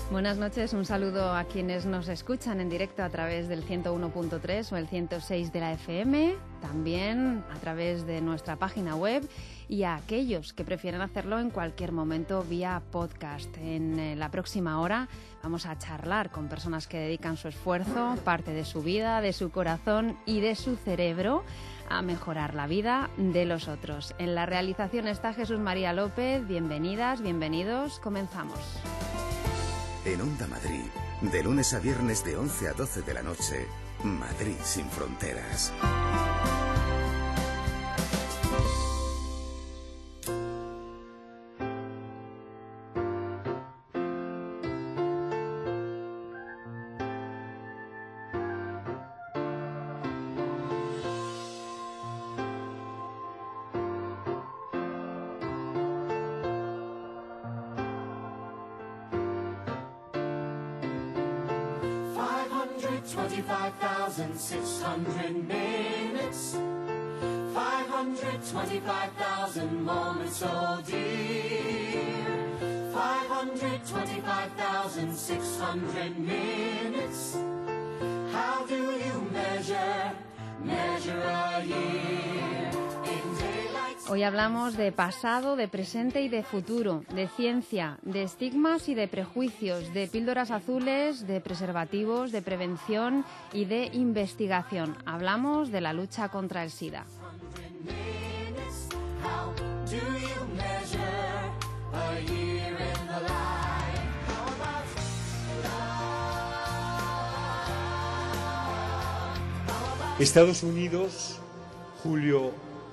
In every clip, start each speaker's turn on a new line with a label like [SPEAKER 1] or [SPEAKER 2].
[SPEAKER 1] Buenas noches, un saludo a quienes nos escuchan en directo a través del 101.3 o el 106 de la FM, también a través de nuestra página web y a aquellos que prefieren hacerlo en cualquier momento vía podcast. En la próxima hora vamos a charlar con personas que dedican su esfuerzo, parte de su vida, de su corazón y de su cerebro a mejorar la vida de los otros. En la realización está Jesús María López. Bienvenidas, bienvenidos. Comenzamos.
[SPEAKER 2] En Onda Madrid, de lunes a viernes de 11 a 12 de la noche, Madrid sin fronteras.
[SPEAKER 1] Hoy hablamos de pasado, de presente y de futuro, de ciencia, de estigmas y de prejuicios, de píldoras azules, de preservativos, de prevención y de investigación. Hablamos de la lucha contra el SIDA.
[SPEAKER 3] Estados Unidos, julio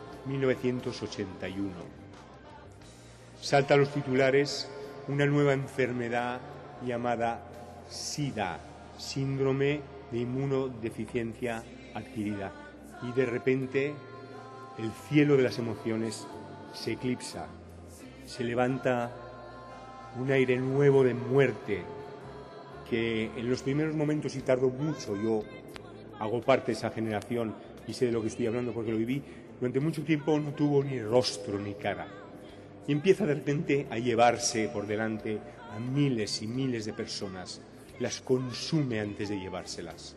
[SPEAKER 3] 1981. Salta a los titulares una nueva enfermedad llamada SIDA, síndrome de inmunodeficiencia adquirida. Y de repente el cielo de las emociones se eclipsa, se levanta un aire nuevo de muerte que en los primeros momentos, y tardó mucho, yo hago parte de esa generación y sé de lo que estoy hablando porque lo viví, durante mucho tiempo no tuvo ni rostro ni cara. Y empieza de repente a llevarse por delante a miles y miles de personas. Las consume antes de llevárselas.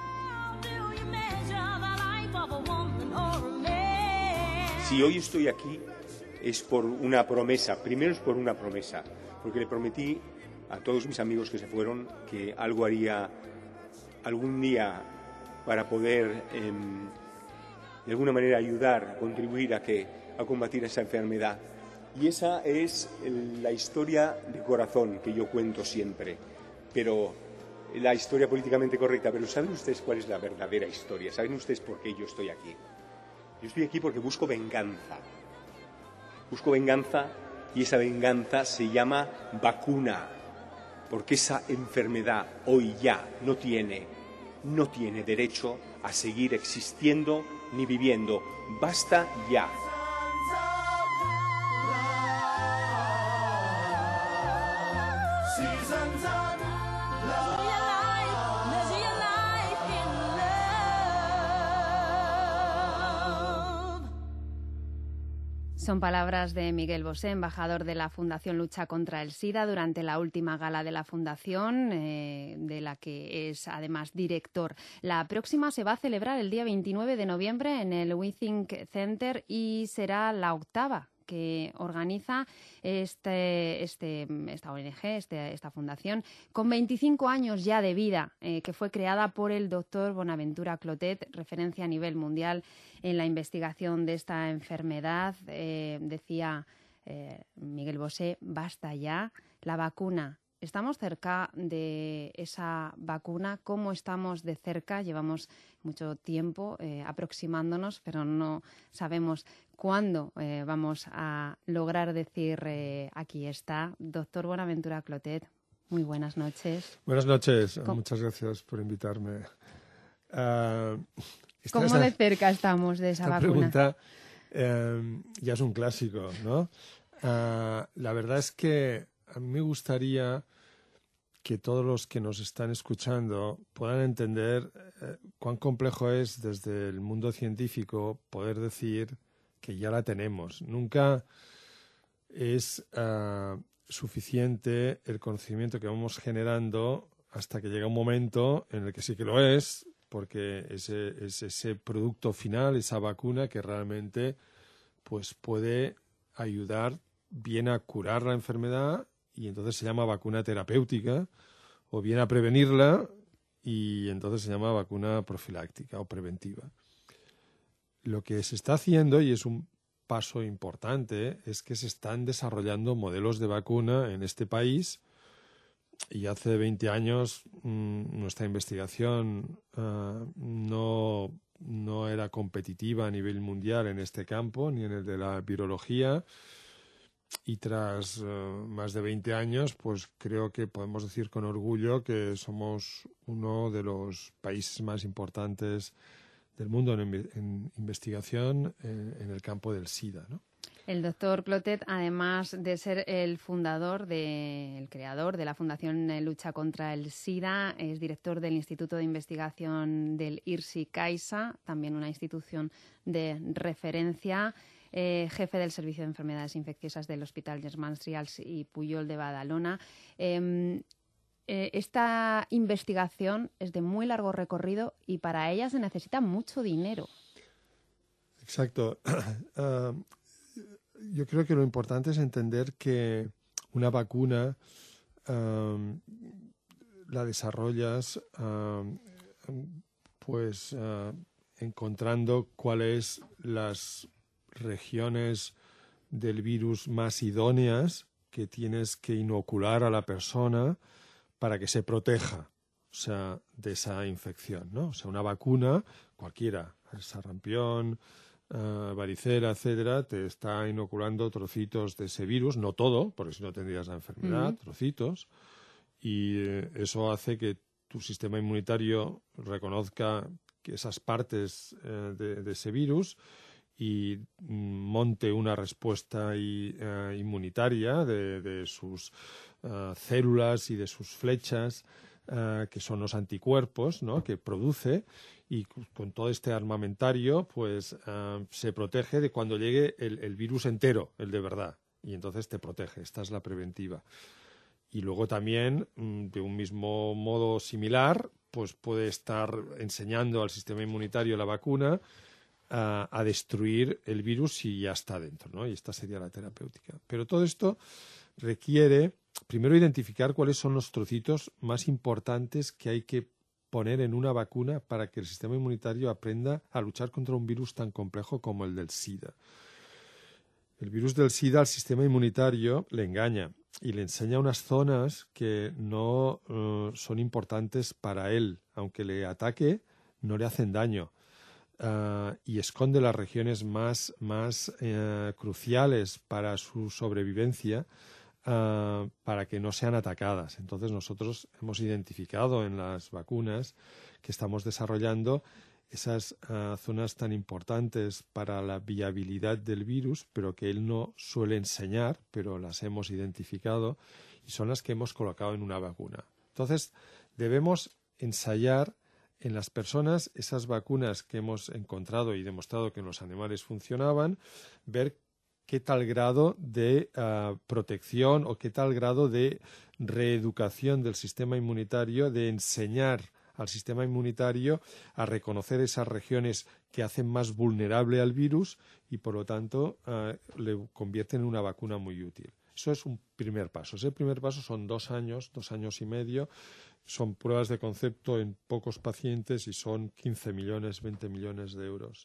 [SPEAKER 3] Si hoy estoy aquí es por una promesa. Primero es por una promesa, porque le prometí a todos mis amigos que se fueron que algo haría algún día para poder de alguna manera ayudar, contribuir a combatir esa enfermedad. Y esa es la historia de corazón que yo cuento siempre, pero la historia políticamente correcta. Pero ¿saben ustedes cuál es la verdadera historia? ¿Saben ustedes por qué yo estoy aquí? Yo estoy aquí porque busco venganza. Busco venganza y esa venganza se llama vacuna, porque esa enfermedad hoy ya no tiene derecho a seguir existiendo ni viviendo. Basta ya.
[SPEAKER 1] Son palabras de Miguel Bosé, embajador de la Fundación Lucha contra el SIDA, durante la última gala de la Fundación, de la que es además director. La próxima se va a celebrar el día 29 de noviembre en el We Think Center y será la octava que organiza esta ONG, esta fundación, con 25 años ya de vida, que fue creada por el doctor Bonaventura Clotet, referencia a nivel mundial en la investigación de esta enfermedad. Decía Miguel Bosé, basta ya, la vacuna. ¿Estamos cerca de esa vacuna? ¿Cómo estamos de cerca? Llevamos mucho tiempo aproximándonos, pero no sabemos cuándo vamos a lograr decir aquí está. Doctor Bonaventura Clotet, muy buenas noches.
[SPEAKER 4] Buenas noches, muchas gracias por invitarme.
[SPEAKER 1] ¿Cómo de cerca estamos de esa vacuna?
[SPEAKER 4] Pregunta ya es un clásico, ¿no? La verdad es que a mí me gustaría que todos los que nos están escuchando puedan entender cuán complejo es desde el mundo científico poder decir que ya la tenemos. Nunca es suficiente el conocimiento que vamos generando hasta que llega un momento en el que sí que lo es, porque es ese producto final, esa vacuna que realmente pues puede ayudar bien a curar la enfermedad, y entonces se llama vacuna terapéutica, o bien a prevenirla, y entonces se llama vacuna profiláctica o preventiva. Lo que se está haciendo, y es un paso importante, es que se están desarrollando modelos de vacuna en este país, y hace 20 años nuestra investigación no era competitiva a nivel mundial en este campo, ni en el de la virología, y tras más de 20 años, pues creo que podemos decir con orgullo que somos uno de los países más importantes del mundo en investigación en el campo del SIDA, ¿no?
[SPEAKER 1] El doctor Clotet, además de ser el creador de la Fundación Lucha contra el SIDA, es director del Instituto de Investigación del IRSI-CAISA, también una institución de referencia, jefe del Servicio de Enfermedades Infecciosas del Hospital Germans Trials y Pujol de Badalona. Esta investigación es de muy largo recorrido y para ella se necesita mucho dinero.
[SPEAKER 4] Exacto. Yo creo que lo importante es entender que una vacuna la desarrollas encontrando cuáles las regiones del virus más idóneas que tienes que inocular a la persona para que se proteja, o sea, de esa infección, ¿no? O sea, una vacuna cualquiera, el sarampión, varicela, etcétera, te está inoculando trocitos de ese virus, no todo, porque si no tendrías la enfermedad, trocitos, y eso hace que tu sistema inmunitario reconozca que esas partes de ese virus y monte una respuesta inmunitaria de sus células y de sus flechas, que son los anticuerpos, ¿no?, que produce, y con todo este armamentario pues se protege de cuando llegue el virus entero, el de verdad, y entonces te protege. Esta es la preventiva. Y luego también, de un mismo modo similar, pues puede estar enseñando al sistema inmunitario la vacuna a destruir el virus si ya está dentro, ¿no? Y esta sería la terapéutica. Pero todo esto requiere primero identificar cuáles son los trocitos más importantes que hay que poner en una vacuna para que el sistema inmunitario aprenda a luchar contra un virus tan complejo como el del SIDA. El virus del SIDA al sistema inmunitario le engaña y le enseña unas zonas que no son importantes para él. Aunque le ataque, no le hacen daño. Y esconde las regiones más cruciales para su sobrevivencia, para que no sean atacadas. Entonces nosotros hemos identificado en las vacunas que estamos desarrollando esas zonas tan importantes para la viabilidad del virus, pero que él no suele enseñar, pero las hemos identificado y son las que hemos colocado en una vacuna. Entonces debemos ensayar en las personas esas vacunas que hemos encontrado y demostrado que en los animales funcionaban, ver qué tal grado de protección o qué tal grado de reeducación del sistema inmunitario, de enseñar al sistema inmunitario a reconocer esas regiones que hacen más vulnerable al virus y, por lo tanto, le convierten en una vacuna muy útil. Eso es un primer paso. Ese primer paso son 2 años, 2 años y medio. Son pruebas de concepto en pocos pacientes y son 15 millones, 20 millones de euros.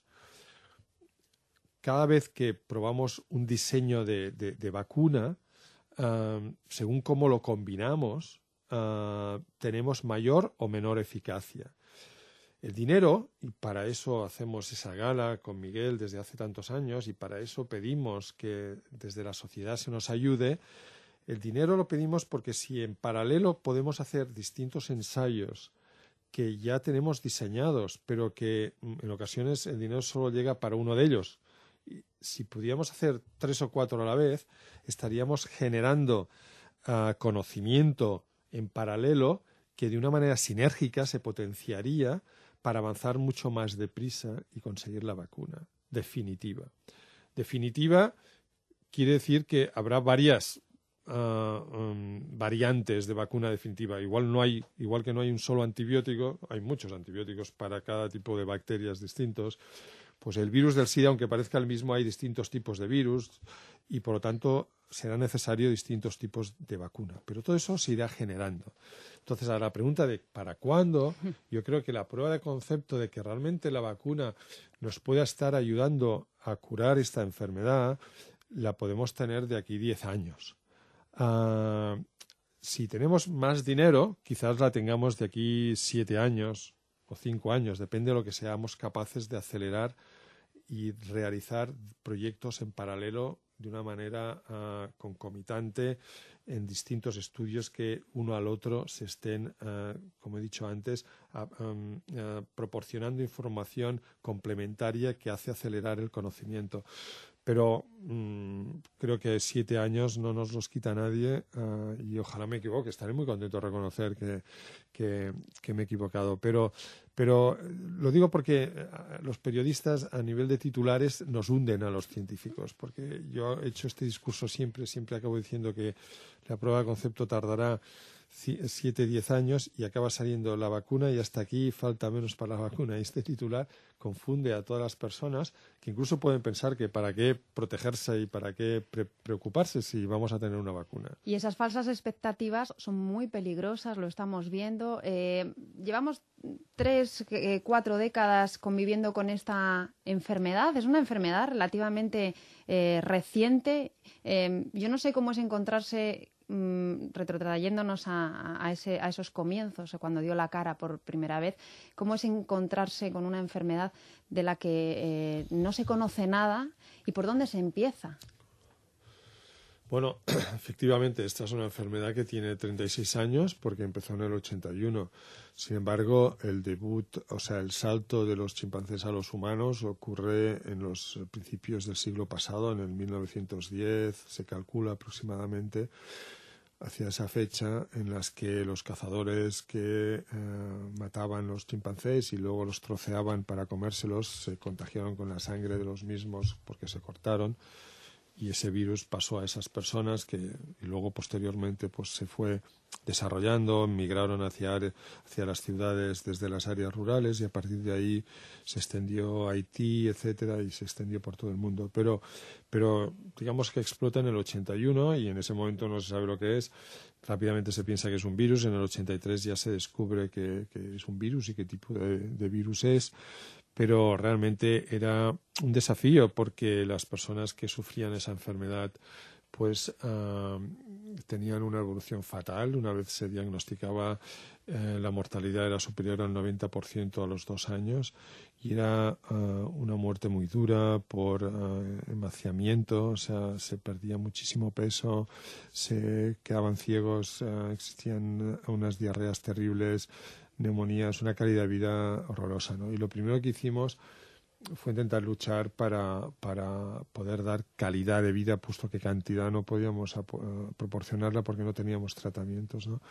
[SPEAKER 4] Cada vez que probamos un diseño de vacuna, según cómo lo combinamos, tenemos mayor o menor eficacia. El dinero, y para eso hacemos esa gala con Miguel desde hace tantos años, y para eso pedimos que desde la sociedad se nos ayude. El dinero lo pedimos porque si en paralelo podemos hacer distintos ensayos que ya tenemos diseñados, pero que en ocasiones el dinero solo llega para uno de ellos. Y si pudiéramos hacer 3 o 4 a la vez, estaríamos generando conocimiento en paralelo que de una manera sinérgica se potenciaría para avanzar mucho más deprisa y conseguir la vacuna definitiva. Definitiva quiere decir que habrá varias variantes de vacuna definitiva. Igual que no hay un solo antibiótico, hay muchos antibióticos para cada tipo de bacterias distintos. Pues el virus del SIDA, aunque parezca el mismo, hay distintos tipos de virus y, por lo tanto, será necesario distintos tipos de vacuna. Pero todo eso se irá generando. Entonces, a la pregunta de ¿para cuándo? Yo creo que la prueba de concepto de que realmente la vacuna nos pueda estar ayudando a curar esta enfermedad la podemos tener de aquí 10 años. Si tenemos más dinero, quizás la tengamos de aquí 7 años o 5 años, depende de lo que seamos capaces de acelerar y realizar proyectos en paralelo de una manera concomitante en distintos estudios que uno al otro se estén, como he dicho antes, proporcionando información complementaria que hace acelerar el conocimiento. Pero creo que 7 años no nos los quita nadie y ojalá me equivoque. Estaré muy contento de reconocer que me he equivocado. Pero lo digo porque los periodistas a nivel de titulares nos hunden a los científicos. Porque yo he hecho este discurso siempre acabo diciendo que la prueba de concepto tardará 7-10 años y acaba saliendo la vacuna y hasta aquí falta menos para la vacuna. Y este titular confunde a todas las personas que incluso pueden pensar que para qué protegerse y para qué preocuparse si vamos a tener una vacuna.
[SPEAKER 1] Y esas falsas expectativas son muy peligrosas, lo estamos viendo. Llevamos 3-4 décadas conviviendo con esta enfermedad. Es una enfermedad relativamente reciente. Yo no sé cómo es encontrarse retrotrayéndonos a esos comienzos, cuando dio la cara por primera vez, cómo es encontrarse con una enfermedad de la que no se conoce nada y por dónde se empieza.
[SPEAKER 4] Bueno, efectivamente, esta es una enfermedad que tiene 36 años porque empezó en el 81. Sin embargo, el debut, o sea, el salto de los chimpancés a los humanos ocurre en los principios del siglo pasado, en el 1910, se calcula aproximadamente, hacia esa fecha en las que los cazadores que mataban los chimpancés y luego los troceaban para comérselos se contagiaron con la sangre de los mismos porque se cortaron. Y ese virus pasó a esas personas y luego posteriormente pues se fue desarrollando, migraron hacia las ciudades desde las áreas rurales y a partir de ahí se extendió a Haití, etcétera, y se extendió por todo el mundo. Pero digamos que explota en el 81 y en ese momento no se sabe lo que es. Rápidamente se piensa que es un virus. En el 83 ya se descubre que es un virus y qué tipo de virus es. Pero realmente era un desafío porque las personas que sufrían esa enfermedad pues tenían una evolución fatal. Una vez se diagnosticaba, la mortalidad era superior al 90% a los 2 años y era una muerte muy dura por emaciamiento, o sea, se perdía muchísimo peso, se quedaban ciegos, existían unas diarreas terribles, neumonías, una calidad de vida horrorosa, ¿no? Y lo primero que hicimos fue intentar luchar para poder dar calidad de vida, puesto que cantidad no podíamos proporcionarla porque no teníamos tratamientos, ¿no?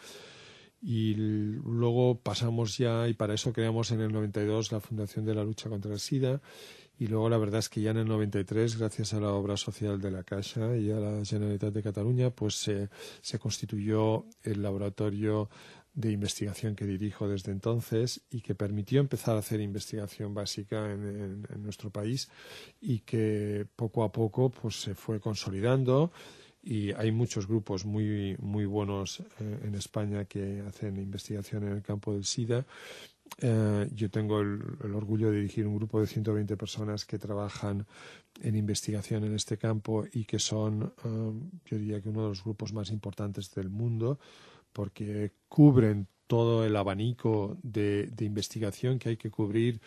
[SPEAKER 4] Y luego pasamos ya, y para eso creamos en el 92 la Fundación de la Lucha contra el SIDA, y luego la verdad es que ya en el 93, gracias a la obra social de la Caixa y a la Generalitat de Cataluña, pues se constituyó el laboratorio de investigación que dirijo desde entonces y que permitió empezar a hacer investigación básica en nuestro país y que poco a poco pues se fue consolidando y hay muchos grupos muy buenos en España que hacen investigación en el campo del SIDA. Yo tengo el orgullo de dirigir un grupo de 120 personas que trabajan en investigación en este campo y que son, yo diría que uno de los grupos más importantes del mundo, porque cubren todo el abanico de investigación que hay que cubrir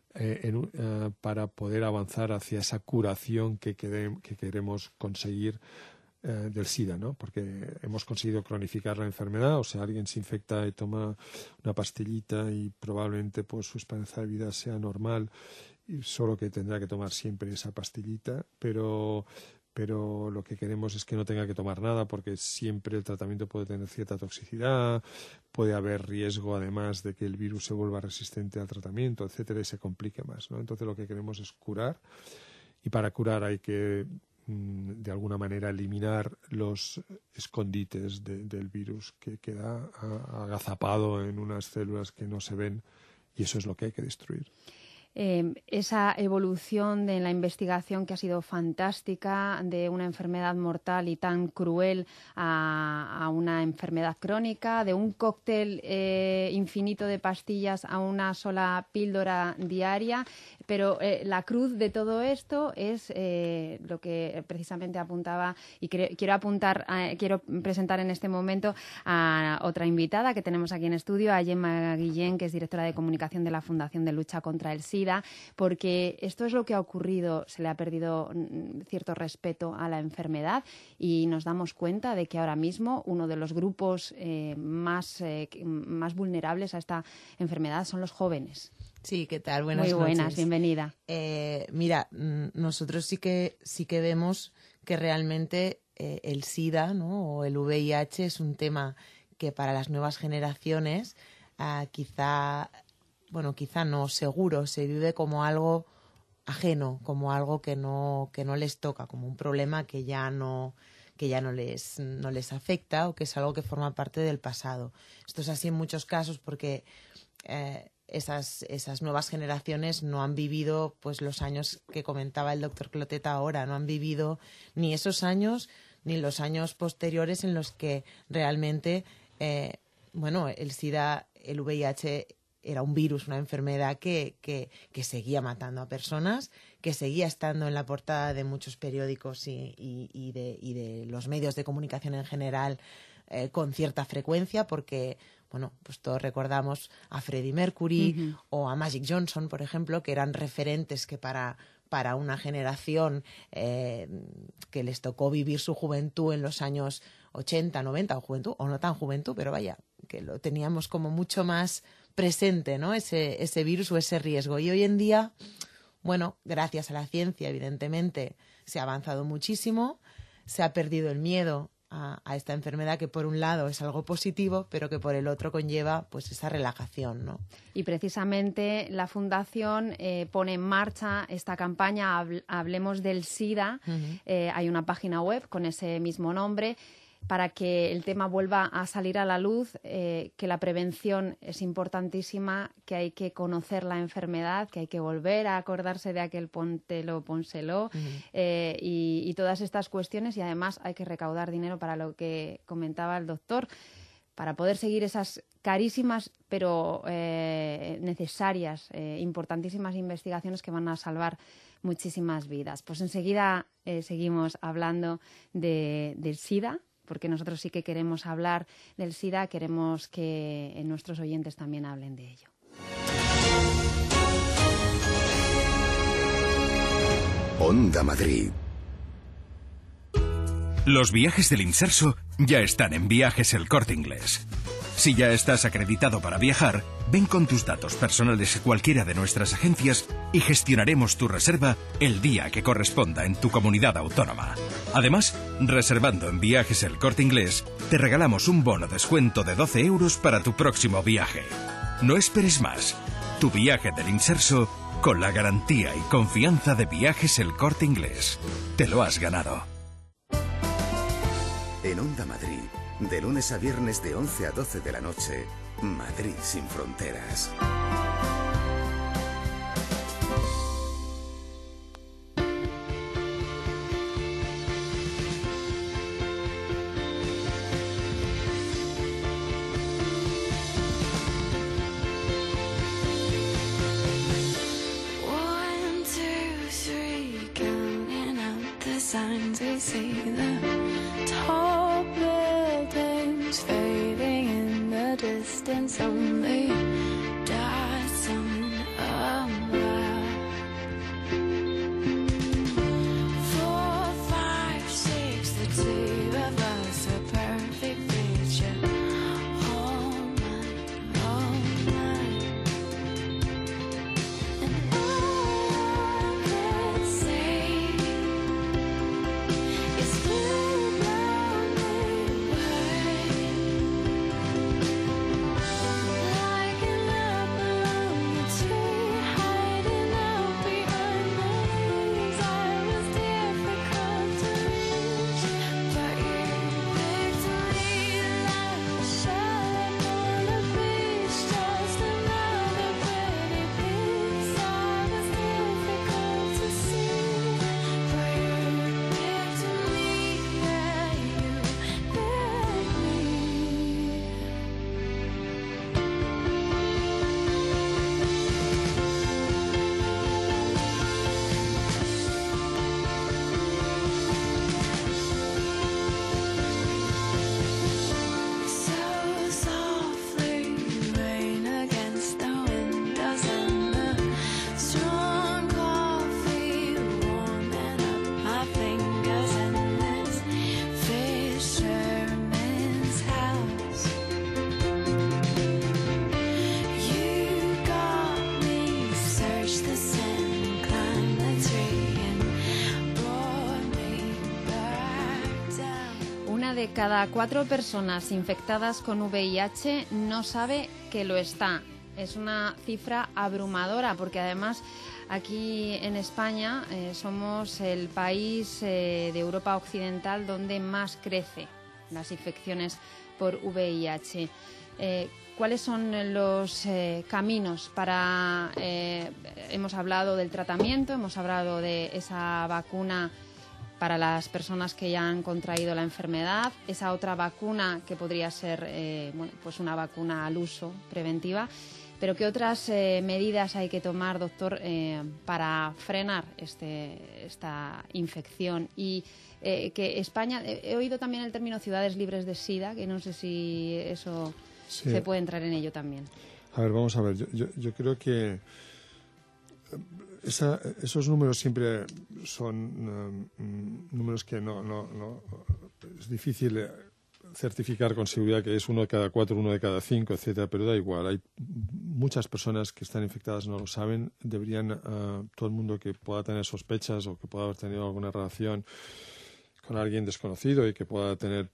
[SPEAKER 4] para poder avanzar hacia esa curación que queremos conseguir del SIDA, ¿no? Porque hemos conseguido cronificar la enfermedad, o sea, alguien se infecta y toma una pastillita y probablemente pues su esperanza de vida sea normal, y solo que tendrá que tomar siempre esa pastillita, pero lo que queremos es que no tenga que tomar nada porque siempre el tratamiento puede tener cierta toxicidad, puede haber riesgo además de que el virus se vuelva resistente al tratamiento, etcétera, y se complique más, ¿no? Entonces lo que queremos es curar y para curar hay que de alguna manera eliminar los escondites del virus que queda agazapado en unas células que no se ven, y eso es lo que hay que destruir.
[SPEAKER 1] Esa evolución de la investigación que ha sido fantástica, de una enfermedad mortal y tan cruel a una enfermedad crónica, de un cóctel infinito de pastillas a una sola píldora diaria, pero la cruz de todo esto es lo que precisamente apuntaba, y quiero presentar en este momento a otra invitada que tenemos aquí en estudio, a Gemma Guillén, que es directora de comunicación de la Fundación de Lucha contra el SIDA, porque esto es lo que ha ocurrido, se le ha perdido cierto respeto a la enfermedad, y nos damos cuenta de que ahora mismo uno de los grupos más vulnerables a esta enfermedad son los jóvenes.
[SPEAKER 5] Sí, ¿qué tal? Buenas noches.
[SPEAKER 1] Muy buenas, bienvenida.
[SPEAKER 5] Mira, nosotros sí que vemos que realmente el SIDA, ¿no?, o el VIH es un tema que para las nuevas generaciones quizá no, seguro, se vive como algo ajeno, como algo que no les toca, como un problema que ya no les afecta, o que es algo que forma parte del pasado. Esto es así en muchos casos porque esas nuevas generaciones no han vivido pues los años que comentaba el doctor Clotet ahora, no han vivido ni esos años ni los años posteriores en los que realmente el SIDA, el VIH era un virus, una enfermedad que seguía matando a personas, que seguía estando en la portada de muchos periódicos y de los medios de comunicación en general con cierta frecuencia, porque pues todos recordamos a Freddie Mercury o a Magic Johnson, por ejemplo, que eran referentes que para una generación que les tocó vivir su juventud en los años 80, 90, o juventud, o no tan juventud, pero vaya, que lo teníamos como mucho más presente, ¿no?, ese virus o ese riesgo. Y hoy en día, gracias a la ciencia, evidentemente, se ha avanzado muchísimo, se ha perdido el miedo a esta enfermedad, que por un lado es algo positivo, pero que por el otro conlleva pues esa relajación, ¿no?
[SPEAKER 1] Y precisamente la Fundación pone en marcha esta campaña Hablemos del SIDA. Hay una página web con ese mismo nombre, para que el tema vuelva a salir a la luz, que la prevención es importantísima, que hay que conocer la enfermedad, que hay que volver a acordarse de aquel póntelo, pónselo, y todas estas cuestiones, y además hay que recaudar dinero para lo que comentaba el doctor, para poder seguir esas carísimas pero necesarias, importantísimas investigaciones que van a salvar muchísimas vidas. Pues enseguida seguimos hablando del SIDA, porque nosotros sí que queremos hablar del SIDA, queremos que nuestros oyentes también hablen de ello.
[SPEAKER 2] Onda Madrid.
[SPEAKER 6] Los viajes del Inserso ya están en Viajes El Corte Inglés. Si ya estás acreditado para viajar, ven con tus datos personales a cualquiera de nuestras agencias y gestionaremos tu reserva el día que corresponda en tu comunidad autónoma. Además, reservando en Viajes El Corte Inglés, te regalamos un bono descuento de 12 euros para tu próximo viaje. No esperes más. Tu viaje del Inserso con la garantía y confianza de Viajes El Corte Inglés. Te lo has ganado.
[SPEAKER 2] En Onda Madrid, de lunes a viernes de 11 a 12 de la noche, Madrid sin fronteras.
[SPEAKER 7] Signs we see, the tall buildings fading in the distance, only dust on a map. 4, 5, 6, the two of us, a perfect picture. All mine, and all I could see is blue blowing away like
[SPEAKER 1] cada 4 personas infectadas con VIH no sabe que lo está. Es una cifra abrumadora porque además aquí en España somos el país de Europa Occidental donde más crece las infecciones por VIH. ¿Cuáles son los caminos para... hemos hablado del tratamiento, hemos hablado de esa vacuna para las personas que ya han contraído la enfermedad, esa otra vacuna que podría ser pues una vacuna al uso preventiva, pero ¿qué otras medidas hay que tomar, doctor, para frenar esta infección? Y que España, he oído también el término ciudades libres de SIDA, que no sé si eso se puede entrar en ello también.
[SPEAKER 4] A ver, vamos a ver, yo creo que esos números siempre son números que no es difícil certificar con seguridad que es 1 de cada 4, 1 de cada 5, etcétera, pero da igual. Hay muchas personas que están infectadas, no lo saben. Deberían, todo el mundo que pueda tener sospechas o que pueda haber tenido alguna relación con alguien desconocido y que pueda tener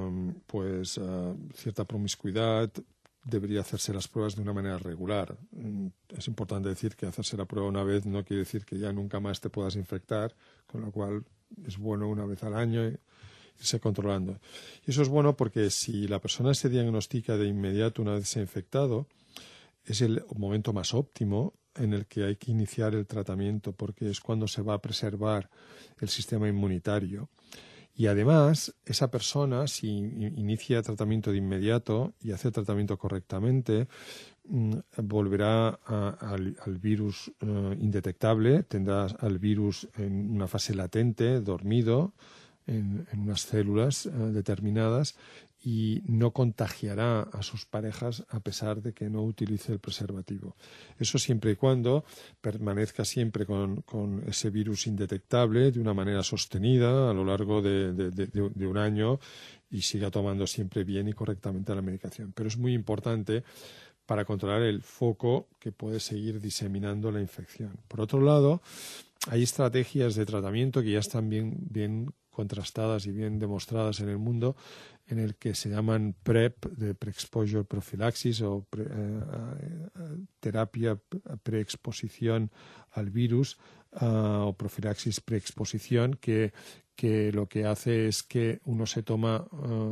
[SPEAKER 4] cierta promiscuidad, debería hacerse las pruebas de una manera regular. Es importante decir que hacerse la prueba una vez no quiere decir que ya nunca más te puedas infectar, con lo cual es bueno una vez al año irse controlando. Y eso es bueno porque si la persona se diagnostica de inmediato una vez se ha infectado, es el momento más óptimo en el que hay que iniciar el tratamiento, porque es cuando se va a preservar el sistema inmunitario. Y además, esa persona, si inicia tratamiento de inmediato y hace el tratamiento correctamente, volverá al virus indetectable, tendrá al virus en una fase latente, dormido, en unas células determinadas, y no contagiará a sus parejas a pesar de que no utilice el preservativo. Eso siempre y cuando permanezca siempre con ese virus indetectable de una manera sostenida a lo largo de un año y siga tomando siempre bien y correctamente la medicación. Pero es muy importante para controlar el foco que puede seguir diseminando la infección. Por otro lado, hay estrategias de tratamiento que ya están bien contrastadas y bien demostradas en el mundo, en el que se llaman PrEP, de Pre-Exposure Prophylaxis, o terapia preexposición al virus, o profilaxis preexposición, que lo que hace es que uno se toma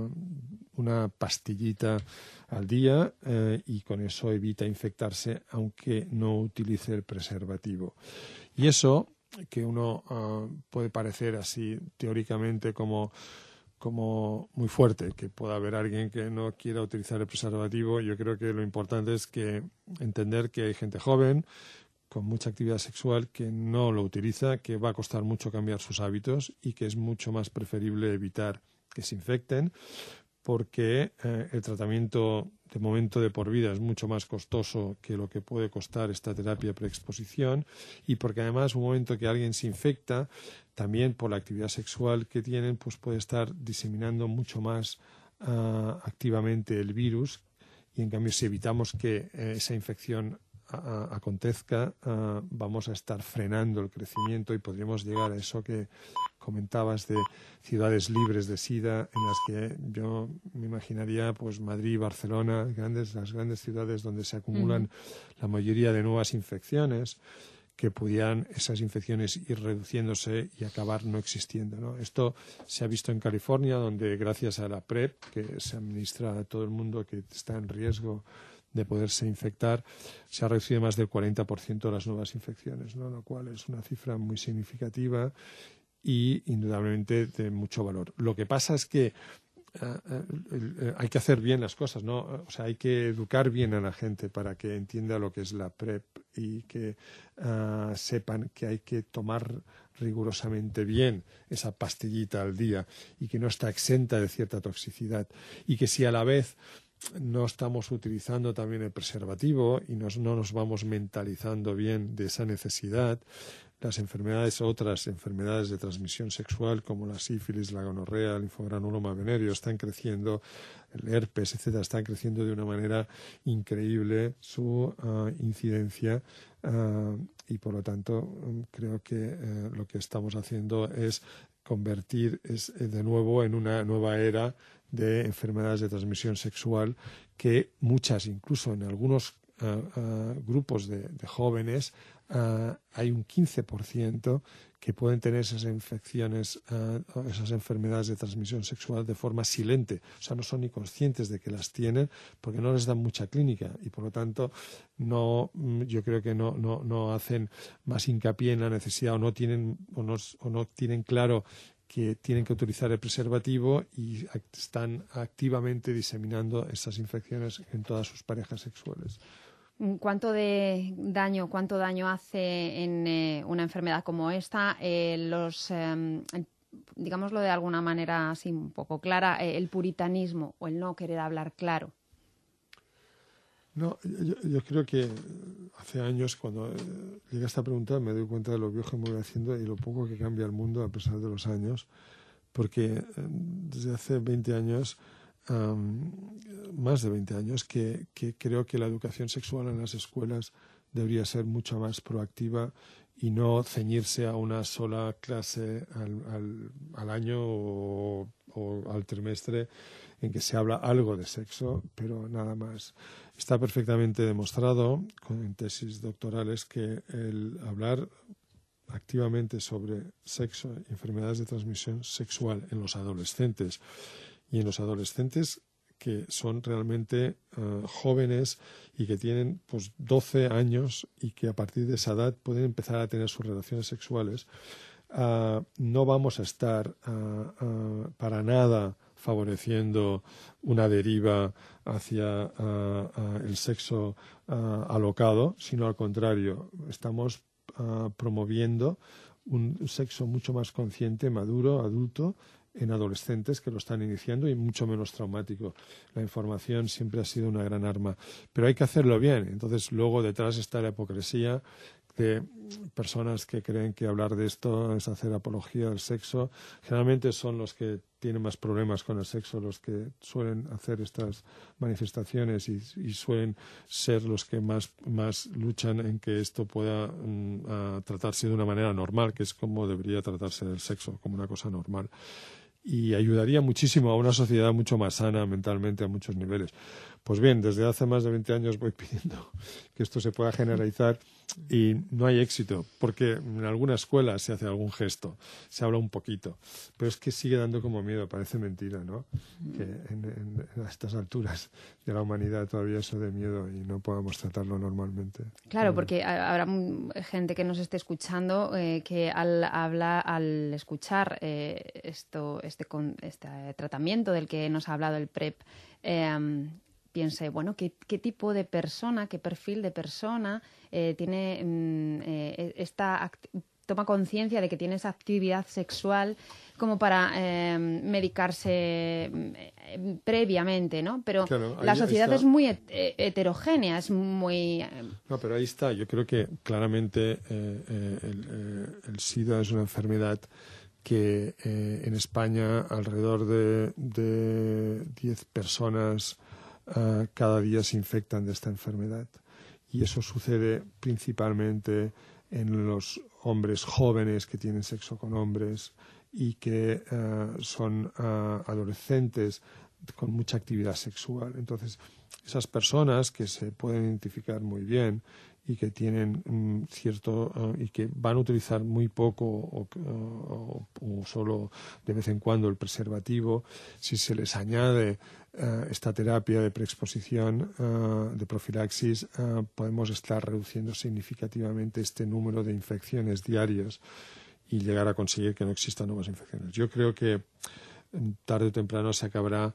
[SPEAKER 4] una pastillita al día y con eso evita infectarse, aunque no utilice el preservativo. Y eso, que uno puede parecer así teóricamente como muy fuerte, que pueda haber alguien que no quiera utilizar el preservativo, yo creo que lo importante es que entender que hay gente joven con mucha actividad sexual que no lo utiliza, que va a costar mucho cambiar sus hábitos y que es mucho más preferible evitar que se infecten, porque el tratamiento de momento de por vida es mucho más costoso que lo que puede costar esta terapia preexposición, y porque además un momento que alguien se infecta, también por la actividad sexual que tienen, pues puede estar diseminando mucho más activamente el virus, y en cambio si evitamos que esa infección acontezca, vamos a estar frenando el crecimiento y podríamos llegar a eso que comentabas de ciudades libres de SIDA, en las que yo me imaginaría pues Madrid, Barcelona, las grandes ciudades donde se acumulan la mayoría de nuevas infecciones, que pudieran esas infecciones ir reduciéndose y acabar no existiendo, ¿no? Esto se ha visto en California, donde gracias a la PrEP, que se administra a todo el mundo que está en riesgo de poderse infectar, se ha reducido más del 40% las nuevas infecciones, ¿no? Lo cual es una cifra muy significativa y indudablemente de mucho valor. Lo que pasa es que hay que hacer bien las cosas, ¿no? O sea, hay que educar bien a la gente para que entienda lo que es la PrEP y que sepan que hay que tomar rigurosamente bien esa pastillita al día y que no está exenta de cierta toxicidad, y que si a la vez no estamos utilizando también el preservativo y no nos vamos mentalizando bien de esa necesidad, las otras enfermedades de transmisión sexual como la sífilis, la gonorrea, el linfogranuloma venérea están creciendo, el herpes, etcétera, están creciendo de una manera increíble su incidencia, y por lo tanto creo que lo que estamos haciendo es convertir de nuevo en una nueva era de enfermedades de transmisión sexual, que muchas, incluso en algunos grupos de jóvenes, hay un 15% que pueden tener esas infecciones, esas enfermedades de transmisión sexual de forma silente. O sea, no son ni conscientes de que las tienen porque no les dan mucha clínica y, por lo tanto, yo creo que no hacen más hincapié en la necesidad o no tienen claro que tienen que utilizar el preservativo y están activamente diseminando esas infecciones en todas sus parejas sexuales.
[SPEAKER 1] ¿Cuánto daño hace en una enfermedad como esta digámoslo de alguna manera así un poco clara, el puritanismo o el no querer hablar claro?
[SPEAKER 4] No, yo creo que hace años, cuando llegué a esta pregunta, me doy cuenta de lo viejo que me voy haciendo y lo poco que cambia el mundo a pesar de los años, porque desde hace 20 años, más de 20 años, que creo que la educación sexual en las escuelas debería ser mucho más proactiva y no ceñirse a una sola clase al año o al trimestre en que se habla algo de sexo, pero nada más. Está perfectamente demostrado en tesis doctorales que el hablar activamente sobre sexo y enfermedades de transmisión sexual en los adolescentes y en los adolescentes que son realmente jóvenes y que tienen 12 años y que a partir de esa edad pueden empezar a tener sus relaciones sexuales, no vamos a estar para nada favoreciendo una deriva hacia el sexo alocado, sino al contrario, estamos promoviendo un sexo mucho más consciente, maduro, adulto, en adolescentes que lo están iniciando y mucho menos traumático. La información siempre ha sido una gran arma, pero hay que hacerlo bien. Entonces, luego detrás está la hipocresía de personas que creen que hablar de esto es hacer apología del sexo. Generalmente son los que tienen más problemas con el sexo los que suelen hacer estas manifestaciones y suelen ser los que más luchan en que esto pueda tratarse de una manera normal, que es como debería tratarse el sexo, como una cosa normal. Y ayudaría muchísimo a una sociedad mucho más sana mentalmente a muchos niveles. Pues bien, desde hace más de 20 años voy pidiendo que esto se pueda generalizar y no hay éxito, porque en alguna escuela se hace algún gesto, se habla un poquito, pero es que sigue dando como miedo, parece mentira, ¿no? Que a estas alturas de la humanidad todavía eso de miedo y no podamos tratarlo normalmente.
[SPEAKER 1] Claro, porque habrá gente que nos esté escuchando que al escuchar este tratamiento del que nos ha hablado el PrEP, piense, bueno, ¿qué tipo de persona, qué perfil de persona toma conciencia de que tiene esa actividad sexual como para medicarse previamente, ¿no? Pero claro, la sociedad es muy heterogénea, es muy...
[SPEAKER 4] No, pero ahí está. Yo creo que claramente el SIDA es una enfermedad que en España alrededor de 10 personas cada día se infectan de esta enfermedad. Y eso sucede principalmente en los hombres jóvenes que tienen sexo con hombres y que son adolescentes con mucha actividad sexual. Entonces, esas personas que se pueden identificar muy bien y que tienen y que van a utilizar muy poco o solo de vez en cuando el preservativo, si se les añade esta terapia de preexposición, de profilaxis, podemos estar reduciendo significativamente este número de infecciones diarias y llegar a conseguir que no existan nuevas infecciones. Yo creo que tarde o temprano se acabará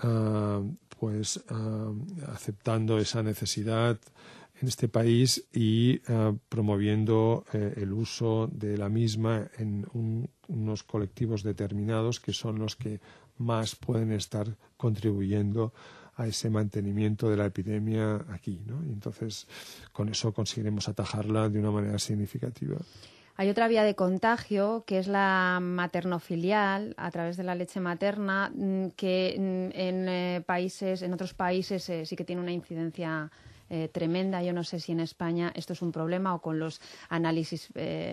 [SPEAKER 4] aceptando esa necesidad en este país y promoviendo el uso de la misma en unos colectivos determinados que son los que más pueden estar contribuyendo a ese mantenimiento de la epidemia aquí, ¿no? Y entonces con eso conseguiremos atajarla de una manera significativa.
[SPEAKER 1] Hay otra vía de contagio que es la maternofilial a través de la leche materna, que en otros países sí que tiene una incidencia tremenda. Yo no sé si en España esto es un problema o con los análisis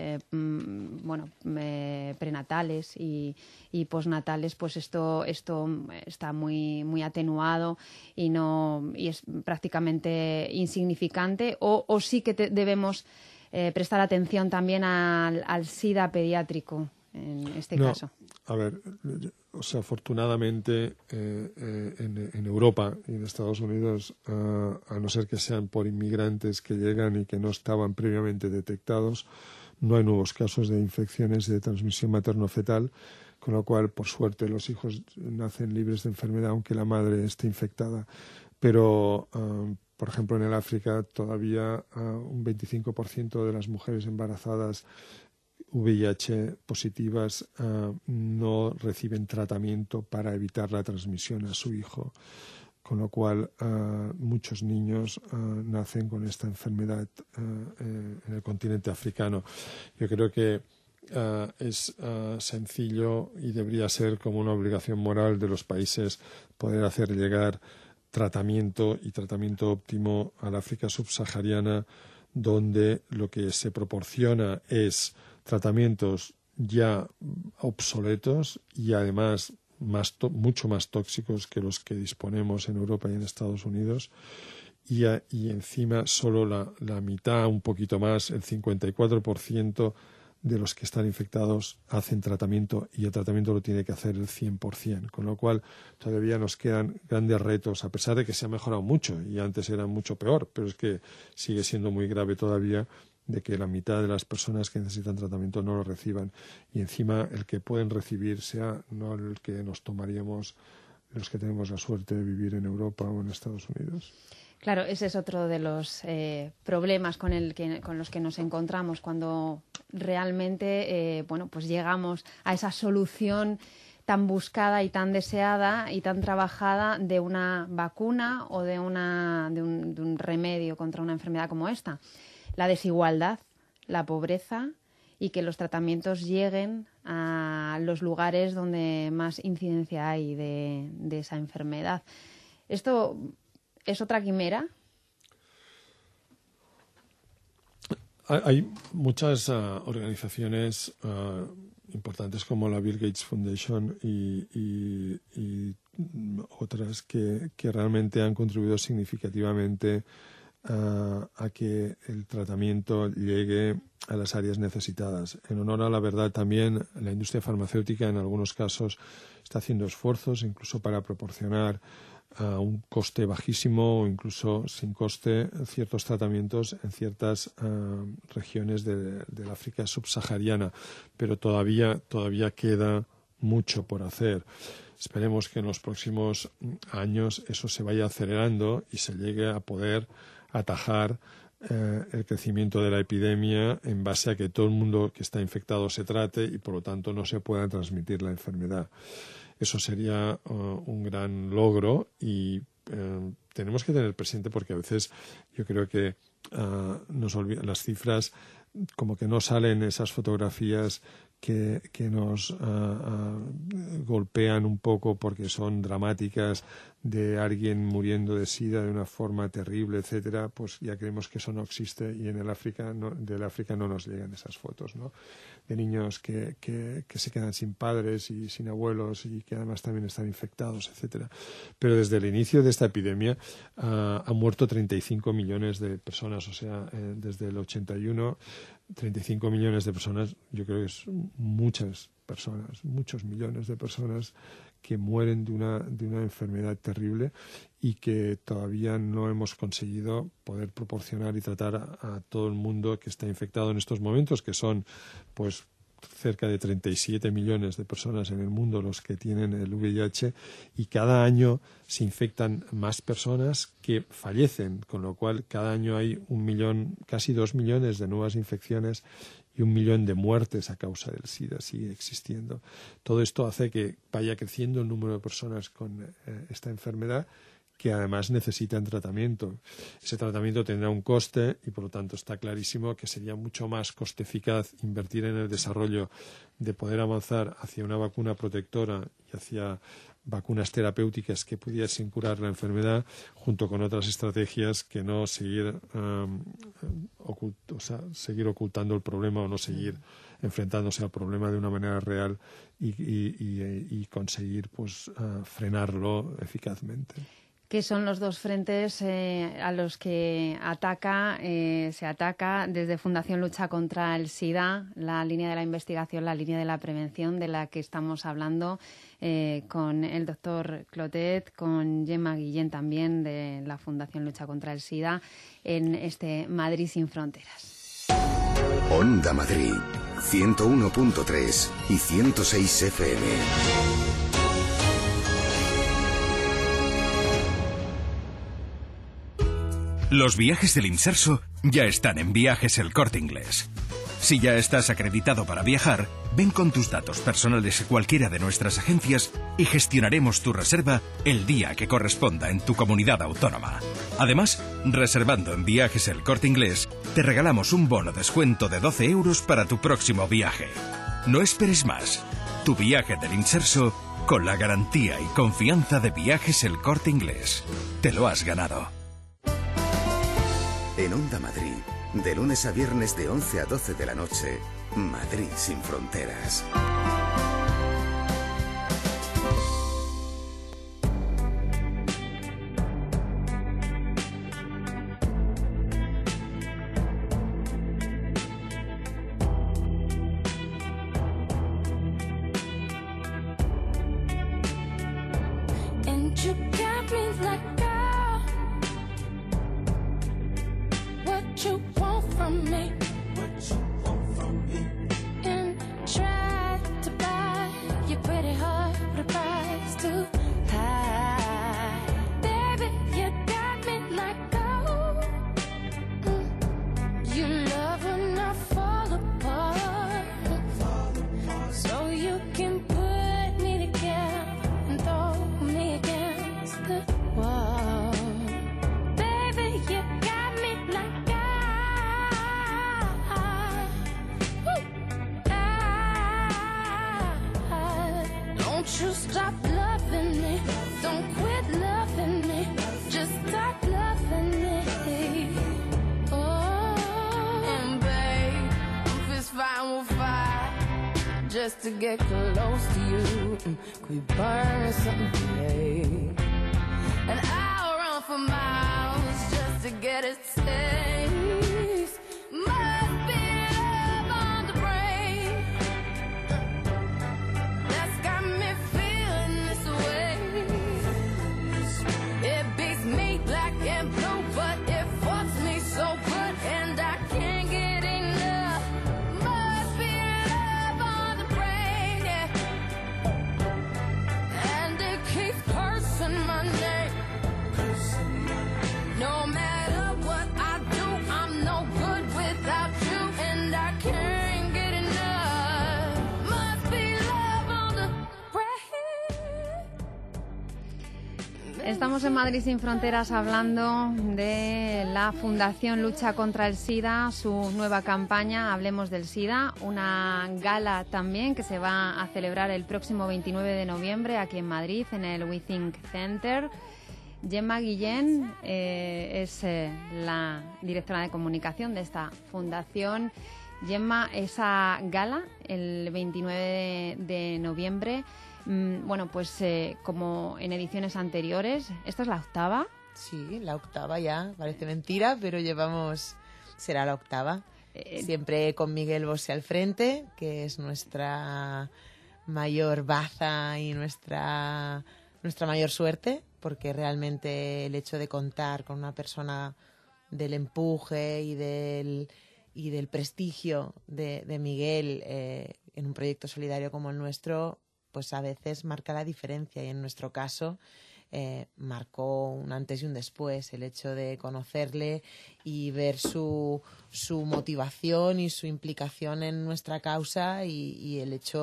[SPEAKER 1] prenatales y postnatales, pues esto está muy atenuado y es prácticamente insignificante, o sí que debemos prestar atención también al SIDA pediátrico en este caso.
[SPEAKER 4] A ver, o sea, afortunadamente en Europa y en Estados Unidos, a no ser que sean por inmigrantes que llegan y que no estaban previamente detectados, no hay nuevos casos de infecciones de transmisión materno-fetal, con lo cual, por suerte, los hijos nacen libres de enfermedad aunque la madre esté infectada. Pero, por ejemplo, en el África todavía un 25% de las mujeres embarazadas VIH positivas no reciben tratamiento para evitar la transmisión a su hijo, con lo cual muchos niños nacen con esta enfermedad en el continente africano. Yo creo que es sencillo y debería ser como una obligación moral de los países poder hacer llegar tratamiento óptimo al África subsahariana, donde lo que se proporciona es tratamientos ya obsoletos y además mucho más tóxicos que los que disponemos en Europa y en Estados Unidos, y encima solo la mitad, un poquito más, el 54% de los que están infectados hacen tratamiento, y el tratamiento lo tiene que hacer el 100%, con lo cual todavía nos quedan grandes retos, a pesar de que se ha mejorado mucho y antes era mucho peor, pero es que sigue siendo muy grave todavía de que la mitad de las personas que necesitan tratamiento no lo reciban, y encima el que pueden recibir sea no el que nos tomaríamos los que tenemos la suerte de vivir en Europa o en Estados Unidos.
[SPEAKER 1] Claro, ese es otro de los problemas con los que nos encontramos cuando realmente pues llegamos a esa solución tan buscada y tan deseada y tan trabajada de una vacuna o de un remedio contra una enfermedad como esta. La desigualdad, la pobreza y que los tratamientos lleguen a los lugares donde más incidencia hay de esa enfermedad. Esto ¿es otra quimera?
[SPEAKER 4] Hay muchas organizaciones importantes como la Bill Gates Foundation y otras que realmente han contribuido significativamente a que el tratamiento llegue a las áreas necesitadas. En honor a la verdad, también la industria farmacéutica en algunos casos está haciendo esfuerzos incluso para proporcionar a un coste bajísimo o incluso sin coste ciertos tratamientos en ciertas regiones del África subsahariana, pero todavía queda mucho por hacer. Esperemos que en los próximos años eso se vaya acelerando y se llegue a poder atajar el crecimiento de la epidemia en base a que todo el mundo que está infectado se trate y por lo tanto no se pueda transmitir la enfermedad. Eso sería un gran logro y tenemos que tener presente, porque a veces yo creo que las cifras, como que no salen esas fotografías que nos golpean un poco porque son dramáticas, de alguien muriendo de SIDA de una forma terrible, etcétera, pues ya creemos que eso no existe, y en el África del África no nos llegan esas fotos, ¿no? De niños que se quedan sin padres y sin abuelos y que además también están infectados, etcétera. Pero desde el inicio de esta epidemia han muerto 35 millones de personas, o sea, desde el 81, 35 millones de personas, yo creo que es muchas personas, muchos millones de personas que mueren de una enfermedad terrible y que todavía no hemos conseguido poder proporcionar y tratar a todo el mundo que está infectado en estos momentos, que son pues cerca de 37 millones de personas en el mundo los que tienen el VIH, y cada año se infectan más personas que fallecen, con lo cual cada año hay 1 millón, casi 2 millones de nuevas infecciones y 1 millón de muertes a causa del SIDA sigue existiendo. Todo esto hace que vaya creciendo el número de personas con esta enfermedad, que además necesitan tratamiento. Ese tratamiento tendrá un coste y por lo tanto está clarísimo que sería mucho más coste eficaz invertir en el desarrollo de poder avanzar hacia una vacuna protectora y hacia vacunas terapéuticas que pudiesen curar la enfermedad, junto con otras estrategias que no seguir, seguir ocultando el problema o no seguir enfrentándose al problema de una manera real y conseguir pues frenarlo eficazmente.
[SPEAKER 1] ¿Qué son los dos frentes a los que se ataca desde Fundación Lucha contra el SIDA, la línea de la investigación, la línea de la prevención de la que estamos hablando con el doctor Clotet, con Gemma Guillén también de la Fundación Lucha contra el SIDA en este Madrid sin fronteras?
[SPEAKER 2] Onda Madrid, 101.3 y 106 FM.
[SPEAKER 6] Los viajes del Inserso ya están en Viajes El Corte Inglés. Si ya estás acreditado para viajar, ven con tus datos personales a cualquiera de nuestras agencias y gestionaremos tu reserva el día que corresponda en tu comunidad autónoma. Además, reservando en Viajes El Corte Inglés, te regalamos un bono descuento de 12 euros para tu próximo viaje. No esperes más. Tu viaje del Inserso con la garantía y confianza de Viajes El Corte Inglés. Te lo has ganado.
[SPEAKER 2] En Onda Madrid, de lunes a viernes de 11 a 12 de la noche, Madrid sin fronteras.
[SPEAKER 7] And you got me like, girl, what you want from me? And try to buy your pretty heart with a price too high. Baby, you got me like, oh, you love when I fall apart, so you can put me together and throw me against the wall. Baby, you got me like don't you stop loving me, don't quit loving me, just stop loving me. Oh, and babe, I'm fist fighting with fire just to get close to you. Could we burn something today? And I'll run for miles just to get a taste. Must be love on the brain that's got me feeling this way. It beats me black and blue, but it fucks me so good, and I can't get enough. Must be love on the brain, yeah. And it keeps cursing my name. No matter what I do, I'm no good without you, and I can't get enough. Must be love on the brain.
[SPEAKER 1] Estamos en Madrid sin fronteras hablando de la Fundación Lucha contra el SIDA, su nueva campaña Hablemos del SIDA, una gala también que se va a celebrar el próximo 29 de noviembre aquí en Madrid, en el We Think Center. Gemma Guillén es la directora de comunicación de esta fundación. Gemma, esa gala el 29 de noviembre, bueno, pues como en ediciones anteriores, ¿esta es la octava?
[SPEAKER 5] Sí, la octava ya, parece mentira, pero será la octava. Siempre con Miguel Bosé al frente, que es nuestra mayor baza y nuestra mayor suerte, porque realmente el hecho de contar con una persona del empuje y del prestigio de Miguel en un proyecto solidario como el nuestro, pues a veces marca la diferencia, y en nuestro caso marcó un antes y un después el hecho de conocerle y ver su motivación y su implicación en nuestra causa, y el hecho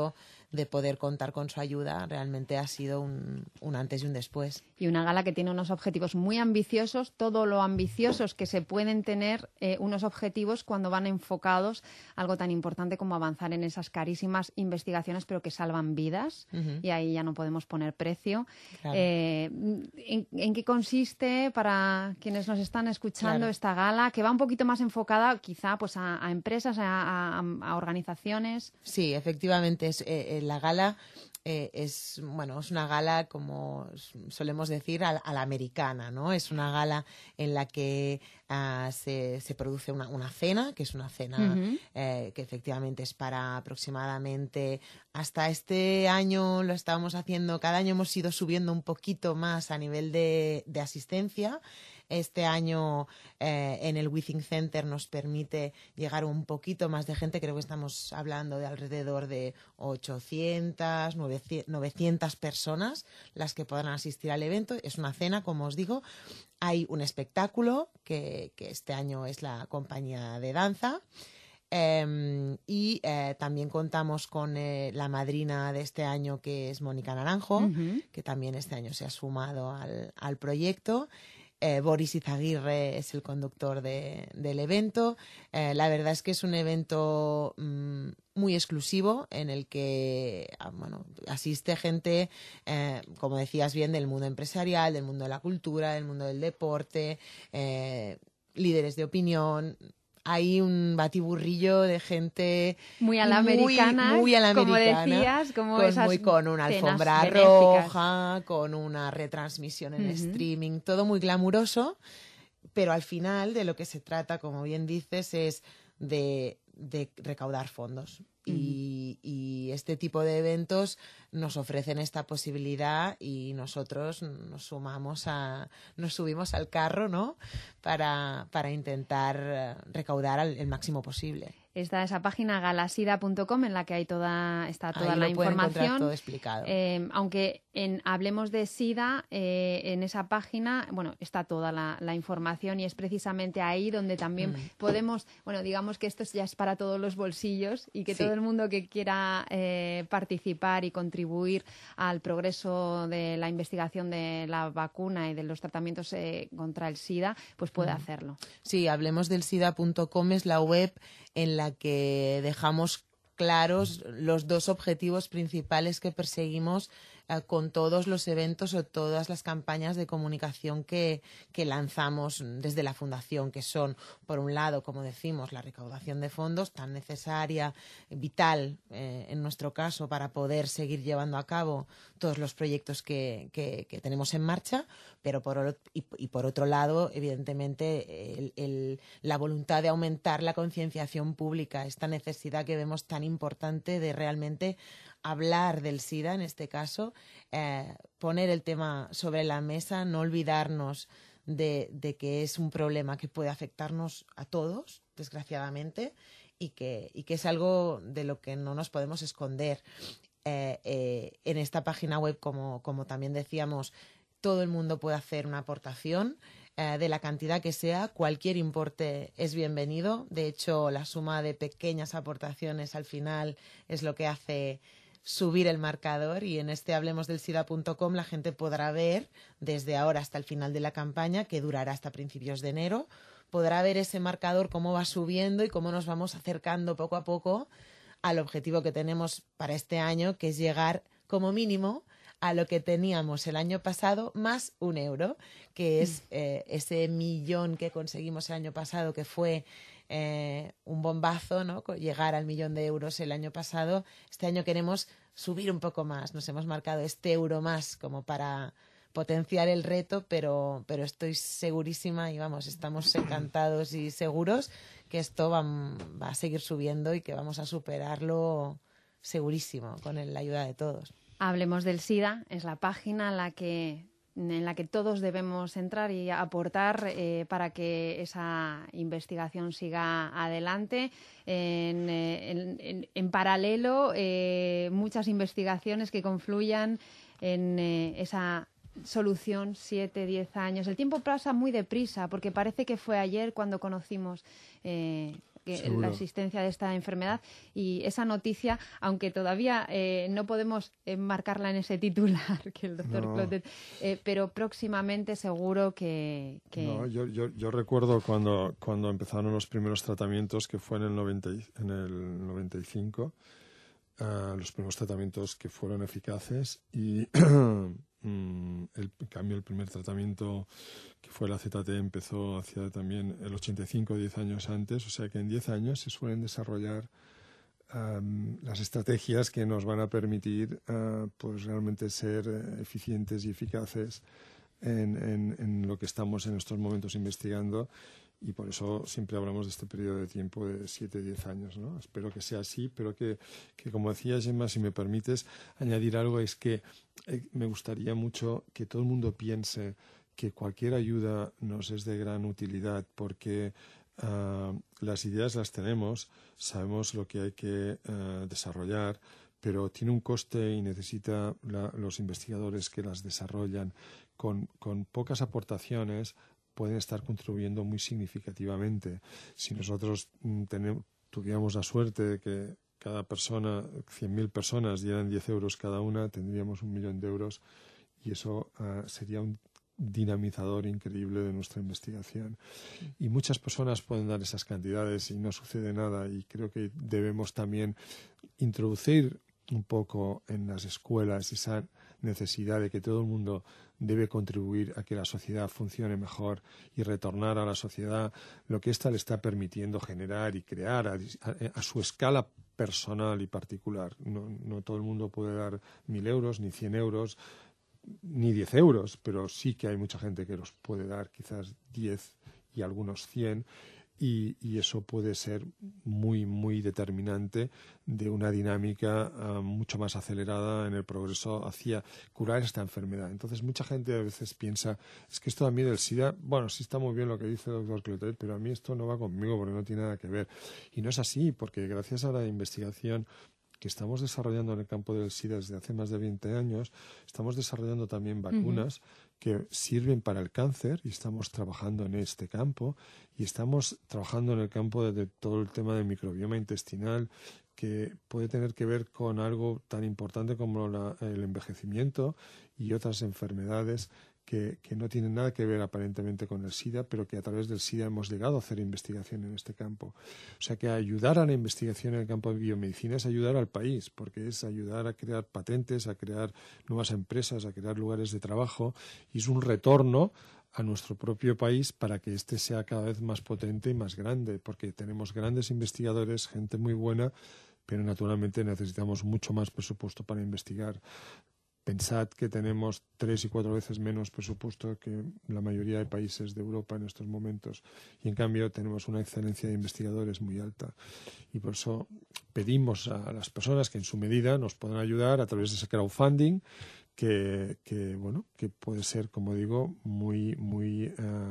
[SPEAKER 5] de poder contar con su ayuda, realmente ha sido un antes y un después.
[SPEAKER 1] Y una gala que tiene unos objetivos muy ambiciosos, todo lo ambiciosos que se pueden tener unos objetivos cuando van enfocados a algo tan importante como avanzar en esas carísimas investigaciones, pero que salvan vidas, y ahí ya no podemos poner precio.
[SPEAKER 5] Claro.
[SPEAKER 1] ¿En qué consiste, para quienes nos están escuchando, esta gala, que va un poquito más enfocada quizá pues a empresas, a organizaciones?
[SPEAKER 5] Sí, efectivamente, la gala es una gala, como solemos decir, a la americana, ¿no? Es una gala en la que se produce una cena, que es una cena que efectivamente es para aproximadamente, hasta este año lo estábamos haciendo, cada año hemos ido subiendo un poquito más a nivel de asistencia. Este año en el WeThink Center nos permite llegar un poquito más de gente. Creo que estamos hablando de alrededor de 800, 900 personas las que podrán asistir al evento. Es una cena, como os digo. Hay un espectáculo que este año es la compañía de danza. También contamos con la madrina de este año, que es Mónica Naranjo, que también este año se ha sumado al proyecto. Boris Izaguirre es el conductor del evento. La verdad es que es un evento muy exclusivo en el que asiste gente, como decías bien, del mundo empresarial, del mundo de la cultura, del mundo del deporte, líderes de opinión. Hay un batiburrillo de gente
[SPEAKER 1] muy a la americana,
[SPEAKER 5] muy a la
[SPEAKER 1] como
[SPEAKER 5] americana,
[SPEAKER 1] decías,
[SPEAKER 5] con una alfombra roja, con una retransmisión en streaming, todo muy glamuroso, pero al final de lo que se trata, como bien dices, es de recaudar fondos. Y este tipo de eventos nos ofrecen esta posibilidad, y nosotros nos subimos al carro, ¿no? Para intentar recaudar el máximo posible.
[SPEAKER 1] Está esa página galasida.com en la que está toda
[SPEAKER 5] ahí
[SPEAKER 1] la
[SPEAKER 5] lo pueden encontrar
[SPEAKER 1] información.
[SPEAKER 5] todo explicado.
[SPEAKER 1] Aunque Hablemos de SIDA, en esa página, está toda la información, y es precisamente ahí donde también podemos, digamos que esto ya es para todos los bolsillos, y que todo el mundo que quiera participar y contribuir al progreso de la investigación de la vacuna y de los tratamientos contra el SIDA, pues puede hacerlo.
[SPEAKER 5] Sí, hablemosdelsida.com es la web en la que dejamos claros los dos objetivos principales que perseguimos con todos los eventos o todas las campañas de comunicación que lanzamos desde la Fundación, que son, por un lado, como decimos, la recaudación de fondos, tan necesaria, vital en nuestro caso, para poder seguir llevando a cabo todos los proyectos que tenemos en marcha, pero por otro lado, evidentemente, la voluntad de aumentar la concienciación pública, esta necesidad que vemos tan importante de realmente hablar del SIDA, en este caso, poner el tema sobre la mesa, no olvidarnos de que es un problema que puede afectarnos a todos, desgraciadamente, y que es algo de lo que no nos podemos esconder. En esta página web, como también decíamos, todo el mundo puede hacer una aportación de la cantidad que sea. Cualquier importe es bienvenido. De hecho, la suma de pequeñas aportaciones al final es lo que hace subir el marcador, y en hablemosdelsida.com la gente podrá ver desde ahora hasta el final de la campaña, que durará hasta principios de enero, podrá ver ese marcador, cómo va subiendo y cómo nos vamos acercando poco a poco al objetivo que tenemos para este año, que es llegar como mínimo a lo que teníamos el año pasado más €1, que es ese 1.000.000 que conseguimos el año pasado, que fue un bombazo, ¿no? Llegar al €1.000.000 el año pasado. Este año queremos subir un poco más, nos hemos marcado este euro más como para potenciar el reto, pero estoy segurísima, y estamos encantados y seguros que esto va a seguir subiendo y que vamos a superarlo segurísimo con la ayuda de todos.
[SPEAKER 1] Hablemos del SIDA es la página en la que todos debemos entrar y aportar para que esa investigación siga adelante. En paralelo, muchas investigaciones que confluyan en esa solución 7-10 años. El tiempo pasa muy deprisa, porque parece que fue ayer cuando conocimos
[SPEAKER 4] Seguro.
[SPEAKER 1] la existencia de esta enfermedad y esa noticia, aunque todavía no podemos enmarcarla en ese titular que el doctor Clotet, pero próximamente seguro que...
[SPEAKER 4] No, yo recuerdo cuando empezaron los primeros tratamientos, que fue en el 95, los primeros tratamientos que fueron eficaces y el primer tratamiento que fue la ZT empezó hacia también el 85, 10 años antes, o sea que en 10 años se suelen desarrollar las estrategias que nos van a permitir pues realmente ser eficientes y eficaces en lo que estamos en estos momentos investigando, y por eso siempre hablamos de este periodo de tiempo de 7-10 años, ¿no? Espero que sea así, pero que como decía Gemma, si me permites añadir algo, es que me gustaría mucho que todo el mundo piense que cualquier ayuda nos es de gran utilidad, porque las ideas las tenemos, sabemos lo que hay que desarrollar, pero tiene un coste y necesita los investigadores que las desarrollan con pocas aportaciones pueden estar contribuyendo muy significativamente. Si nosotros tuviéramos la suerte de que cada persona, 100.000 personas dieran 10 euros cada una, tendríamos 1 millón de euros y eso sería un dinamizador increíble de nuestra investigación. Y muchas personas pueden dar esas cantidades y no sucede nada, y creo que debemos también introducir un poco en las escuelas esa necesidad de que todo el mundo debe contribuir a que la sociedad funcione mejor y retornar a la sociedad lo que ésta le está permitiendo generar y crear a su escala personal y particular. No todo el mundo puede dar 1.000 euros, ni 100 euros, ni 10 euros, pero sí que hay mucha gente que los puede dar, quizás 10 y algunos 100, y eso puede ser muy, muy determinante de una dinámica mucho más acelerada en el progreso hacia curar esta enfermedad. Entonces, mucha gente a veces piensa, es que esto a mí del SIDA, bueno, sí está muy bien lo que dice el doctor Clotet, pero a mí esto no va conmigo porque no tiene nada que ver. Y no es así, porque gracias a la investigación que estamos desarrollando en el campo del SIDA desde hace más de 20 años, estamos desarrollando también vacunas que sirven para el cáncer, y estamos trabajando en este campo, y estamos trabajando en el campo de todo el tema del microbioma intestinal, que puede tener que ver con algo tan importante como el envejecimiento y otras enfermedades que no tienen nada que ver aparentemente con el SIDA, pero que a través del SIDA hemos llegado a hacer investigación en este campo. O sea que ayudar a la investigación en el campo de biomedicina es ayudar al país, porque es ayudar a crear patentes, a crear nuevas empresas, a crear lugares de trabajo, y es un retorno a nuestro propio país para que éste sea cada vez más potente y más grande, porque tenemos grandes investigadores, gente muy buena, pero naturalmente necesitamos mucho más presupuesto para investigar. Pensad que tenemos 3 y 4 veces menos presupuesto que la mayoría de países de Europa en estos momentos, y en cambio tenemos una excelencia de investigadores muy alta, y por eso pedimos a las personas que en su medida nos puedan ayudar a través de ese crowdfunding que puede ser, como digo, muy, muy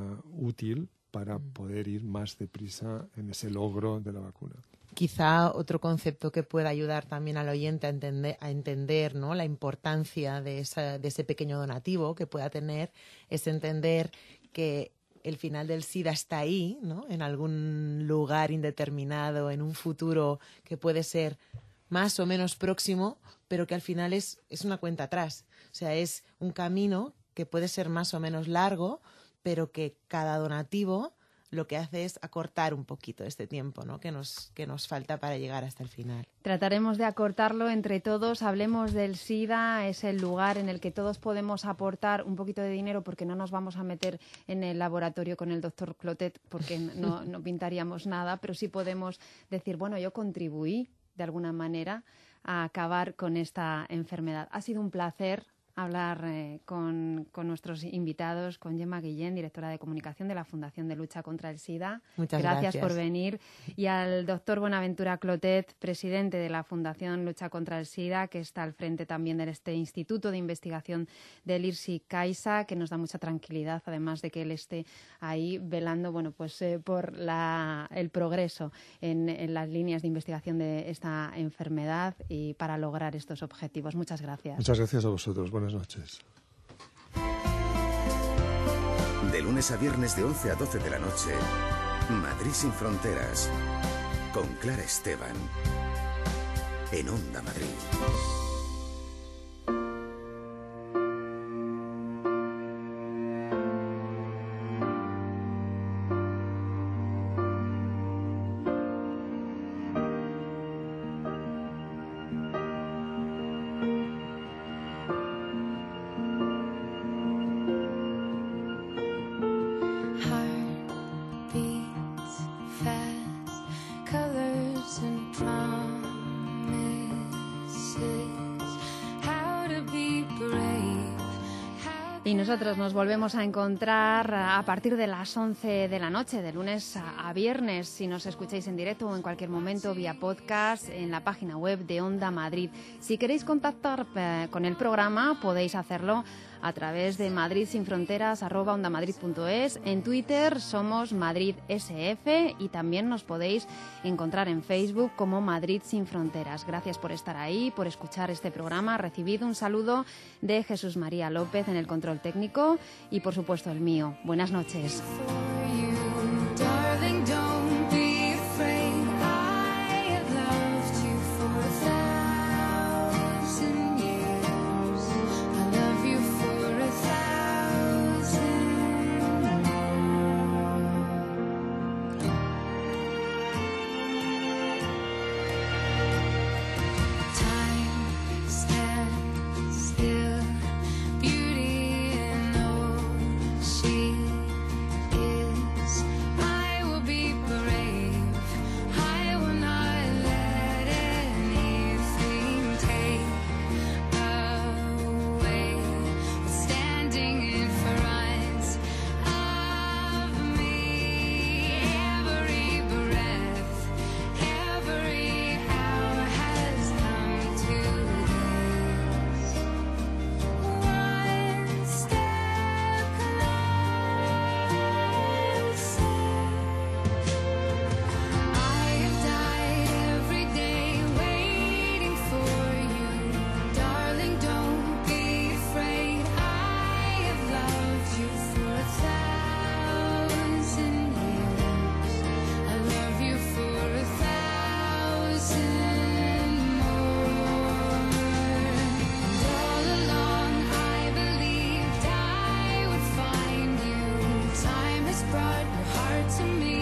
[SPEAKER 4] útil para poder ir más deprisa en ese logro de la vacuna.
[SPEAKER 5] Quizá otro concepto que pueda ayudar también al oyente a entender, ¿no?, la importancia de ese pequeño donativo que pueda tener, es entender que el final del SIDA está ahí, ¿no?, en algún lugar indeterminado, en un futuro que puede ser más o menos próximo, pero que al final es una cuenta atrás. O sea, es un camino que puede ser más o menos largo, pero que cada donativo lo que hace es acortar un poquito este tiempo, ¿no?, que nos falta para llegar hasta el final.
[SPEAKER 1] Trataremos de acortarlo entre todos. Hablemos del SIDA, es el lugar en el que todos podemos aportar un poquito de dinero, porque no nos vamos a meter en el laboratorio con el doctor Clotet, porque no pintaríamos nada, pero sí podemos decir, bueno, yo contribuí de alguna manera a acabar con esta enfermedad. Ha sido un placer hablar con nuestros invitados, con Gemma Guillén, directora de comunicación de la Fundación de Lucha contra el SIDA.
[SPEAKER 5] Muchas gracias
[SPEAKER 1] por venir. Y al doctor Bonaventura Clotet, presidente de la Fundación Lucha contra el SIDA, que está al frente también de este Instituto de Investigación del IRSI CAISA, que nos da mucha tranquilidad, además de que él esté ahí velando por el progreso en las líneas de investigación de esta enfermedad y para lograr estos objetivos. Muchas gracias.
[SPEAKER 4] Muchas gracias a vosotros. Buenas noches.
[SPEAKER 2] De lunes a viernes de 11 a 12 de la noche, Madrid sin fronteras. con Clara Esteban, en Onda Madrid.
[SPEAKER 1] Y nosotros nos volvemos a encontrar a partir de las 11 de la noche, de lunes a viernes, si nos escucháis en directo o en cualquier momento vía podcast en la página web de Onda Madrid. Si queréis contactar con el programa, podéis hacerlo a través de madridsinfronteras@ondamadrid.es. En Twitter somos MadridSF y también nos podéis encontrar en Facebook como Madrid Sin Fronteras. Gracias por estar ahí, por escuchar este programa. Recibid un saludo de Jesús María López en el control técnico y por supuesto el mío. Buenas noches.
[SPEAKER 7] To me